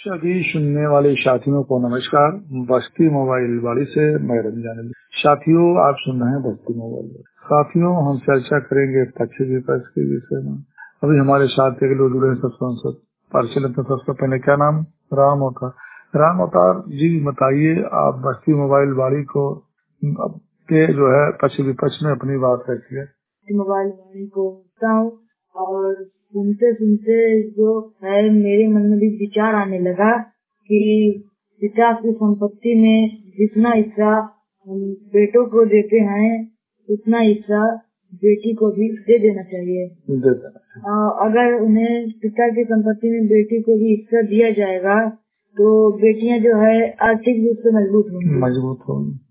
सभी सुनने वाले साथियों को नमस्कार। बस्ती मोबाइल वाली से मैं रंजन। साथियों, आप सुन रहे हैं बस्ती मोबाइल। साथियों, हम चर्चा करेंगे पक्ष विपक्ष के विषय में। अभी हमारे साथ एक लोग जुड़े हैं, सब सांसद परिचय। सबसे पहले क्या नाम? राम अवतार। राम अवतार जी, बताइए आप बस्ती मोबाइल वाली को के जो है पक्ष विपक्ष में अपनी बात रखिए। मोबाइल वाली को और सुनते सुनते जो है मेरे मन में भी विचार आने लगा कि पिता की संपत्ति में जितना हिस्सा हम बेटों को देते हैं उतना हिस्सा बेटी को भी दे देना चाहिए। अगर उन्हें पिता की संपत्ति में बेटी को भी हिस्सा दिया जाएगा तो बेटियां जो है आर्थिक रूप से मजबूत होंगी।